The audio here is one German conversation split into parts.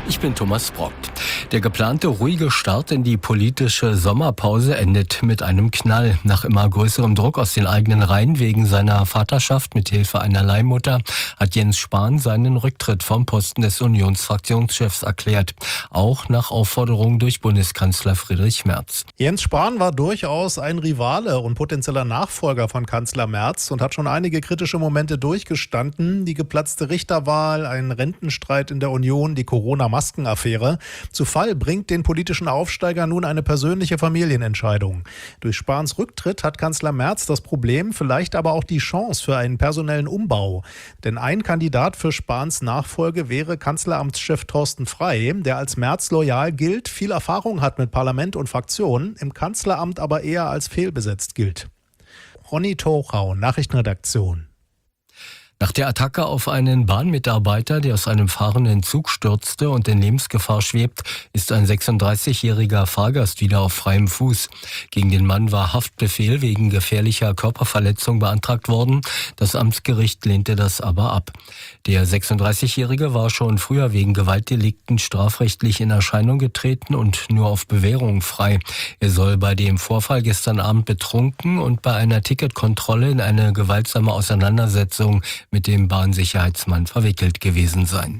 Ich bin Thomas Brock. Der geplante ruhige Start in die politische Sommerpause endet mit einem Knall. Nach immer größerem Druck aus den eigenen Reihen wegen seiner Vaterschaft mit Hilfe einer Leihmutter hat Jens Spahn seinen Rücktritt vom Posten des Unionsfraktionschefs erklärt. Auch nach Aufforderung durch Bundeskanzler Friedrich Merz. Jens Spahn war durchaus ein Rivale und potenzieller Nachfolger von Kanzler Merz und hat schon einige kritische Momente durchgestanden. Die geplatzte Richterwahl, ein Rentenstreit in der Union, die Corona-Maskenaffäre. Zu Fall bringt den politischen Aufsteiger nun eine persönliche Familienentscheidung. Durch Spahns Rücktritt hat Kanzler Merz das Problem, vielleicht aber auch die Chance für einen personellen Umbau. Denn ein Kandidat für Spahns Nachfolge wäre Kanzleramtschef Thorsten Frey, der als Merz loyal gilt, viel Erfahrung hat mit Parlament und Fraktionen, im Kanzleramt aber eher als fehlbesetzt gilt. Ronny Tochau, Nachrichtenredaktion. Nach der Attacke auf einen Bahnmitarbeiter, der aus einem fahrenden Zug stürzte und in Lebensgefahr schwebt, ist ein 36-jähriger Fahrgast wieder auf freiem Fuß. Gegen den Mann war Haftbefehl wegen gefährlicher Körperverletzung beantragt worden. Das Amtsgericht lehnte das aber ab. Der 36-Jährige war schon früher wegen Gewaltdelikten strafrechtlich in Erscheinung getreten und nur auf Bewährung frei. Er soll bei dem Vorfall gestern Abend betrunken und bei einer Ticketkontrolle in eine gewaltsame Auseinandersetzung mit dem Bahnsicherheitsmann verwickelt gewesen sein.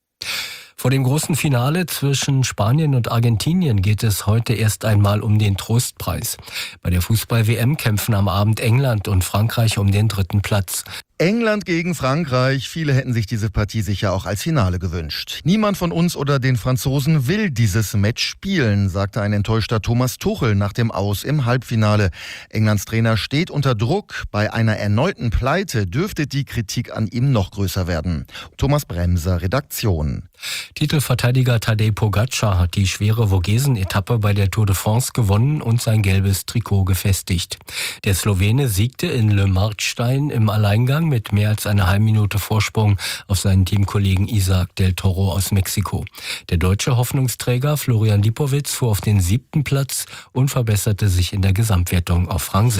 Vor dem großen Finale zwischen Spanien und Argentinien geht es heute erst einmal um den Trostpreis. Bei der Fußball-WM kämpfen am Abend England und Frankreich um den 3. Platz. England gegen Frankreich. Viele hätten sich diese Partie sicher auch als Finale gewünscht. Niemand von uns oder den Franzosen will dieses Match spielen, sagte ein enttäuschter Thomas Tuchel nach dem Aus im Halbfinale. Englands Trainer steht unter Druck. Bei einer erneuten Pleite dürfte die Kritik an ihm noch größer werden. Thomas Bremser, Redaktion. Titelverteidiger Tadej Pogacar hat die schwere Vogesen-Etappe bei der Tour de France gewonnen und sein gelbes Trikot gefestigt. Der Slowene siegte in Le Markstein im Alleingang mit mehr als einer halben Minute Vorsprung auf seinen Teamkollegen Isaac del Toro aus Mexiko. Der deutsche Hoffnungsträger Florian Lipowitz fuhr auf den 7. Platz und verbesserte sich in der Gesamtwertung auf Rang 6.